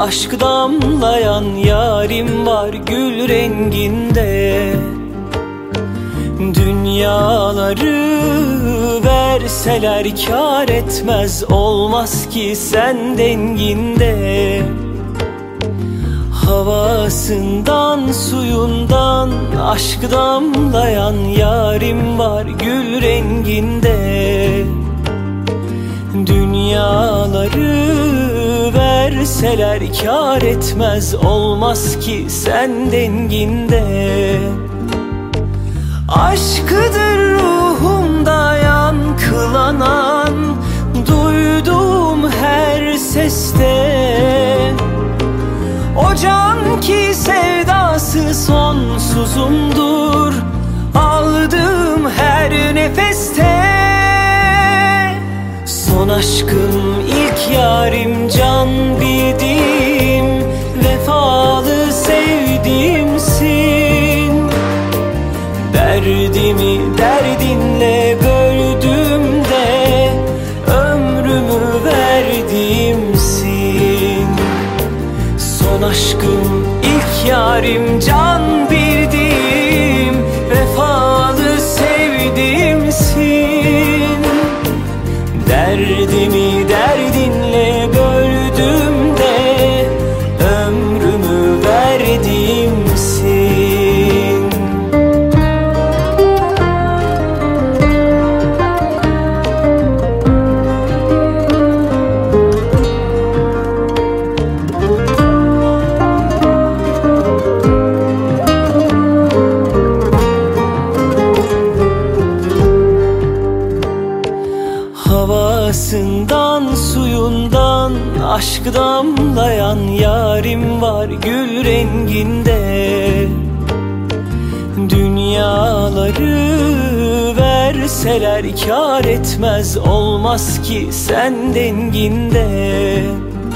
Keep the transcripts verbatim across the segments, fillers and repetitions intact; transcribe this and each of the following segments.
aşk damlayan yarim var gül renginde. Dünyaları verseler kâr etmez, olmaz ki sen denginde. Havasından suyundan aşk damlayan yarim var gül renginde. Dünyaları verseler kâr etmez, olmaz ki sen denginde. Aşkıdır ruhumda yankılanan, duyduğum her seste. O can ki sevdası sonsuzumdur, aldığım her nefeste. Son aşkım, ilk yarim, can bildiğim, vefalı sevdiğimsin. Derdimi derdinle böldüğümde ömrümü verdiğimsin. Son aşkım, ilk yarim, can bildiğim, vefalı sevdiğimsin. Derdimi derdinle böldüğümde ömrümü verdiğimsin. Havasından suyundan aşk damlayan yarim var gül renginde. Dünyaları verseler kâr etmez, olmaz ki sen denginde.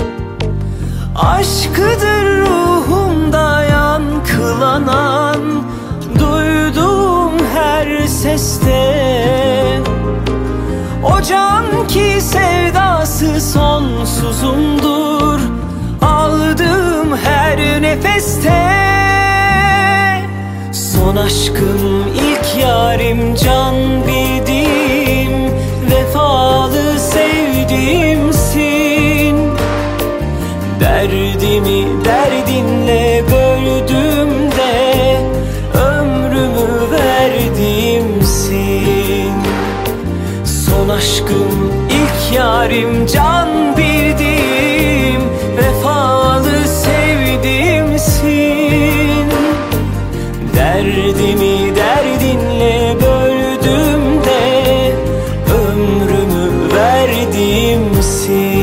Aşkıdır ruhumda yankılanan, duyduğum her seste. O can ki sevdası sonsuzumdur, aldığım her nefeste. Son aşkım, ilk yarim, can bildiğim, vefalı sevdiğimsin. Derdimi derdinle böldüğümde ömrümü verdiğimsin. Son aşkım, ilk yarim, can bildiğim, vefalı sevdiğimsin. Derdimi derdinle böldüğümde ömrümü verdiğimsin.